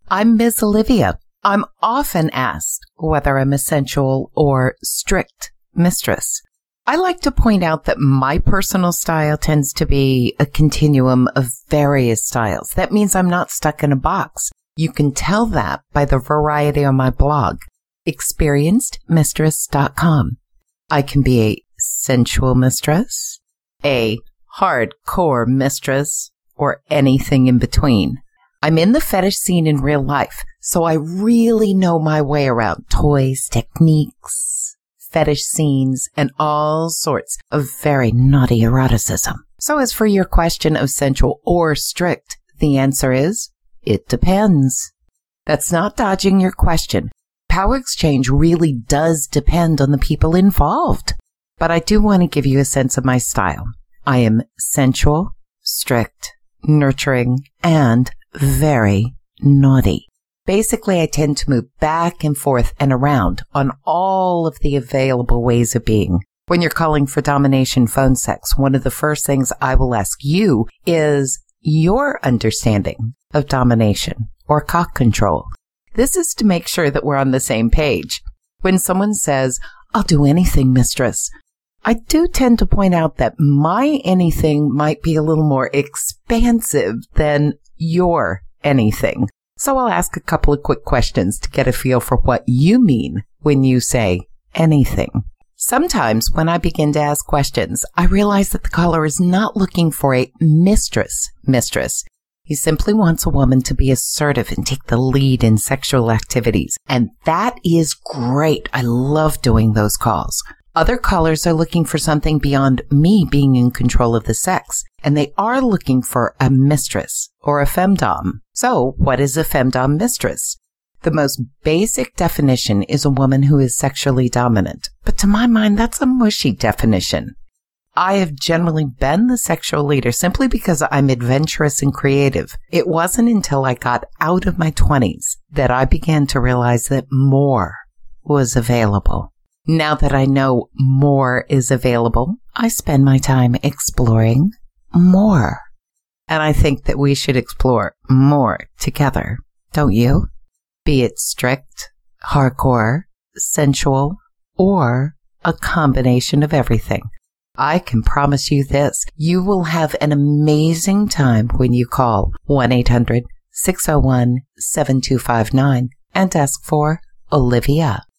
I'm Ms. Olivia. I'm often asked whether I'm a sensual or strict mistress. I like to point out that my personal style tends to be a continuum of various styles. That means I'm not stuck in a box. You can tell that by the variety on my blog, experiencedmistress.com. I can be a sensual mistress, a hardcore mistress, or anything in between. I'm in the fetish scene in real life, so I really know my way around toys, techniques, fetish scenes, and all sorts of very naughty eroticism. So as for your question of sensual or strict, the answer is, it depends. That's not dodging your question. Power exchange really does depend on the people involved. But I do want to give you a sense of my style. I am sensual, strict, nurturing, and very naughty. Basically, I tend to move back and forth and around on all of the available ways of being. When you're calling for domination phone sex, one of the first things I will ask you is your understanding of domination or cock control. This is to make sure that we're on the same page. When someone says, "I'll do anything, mistress," I do tend to point out that my anything might be a little more expansive than your anything. So I'll ask a couple of quick questions to get a feel for what you mean when you say anything. Sometimes when I begin to ask questions, I realize that the caller is not looking for a mistress. He simply wants a woman to be assertive and take the lead in sexual activities. And that is great. I love doing those calls. Other callers are looking for something beyond me being in control of the sex, and they are looking for a mistress or a femdom. So, what is a femdom mistress? The most basic definition is a woman who is sexually dominant. But to my mind, that's a mushy definition. I have generally been the sexual leader simply because I'm adventurous and creative. It wasn't until I got out of my 20s that I began to realize that more was available. Now that I know more is available, I spend my time exploring more. And I think that we should explore more together, don't you? Be it strict, hardcore, sensual, or a combination of everything. I can promise you this. You will have an amazing time when you call 1-800-601-7259 and ask for Olivia.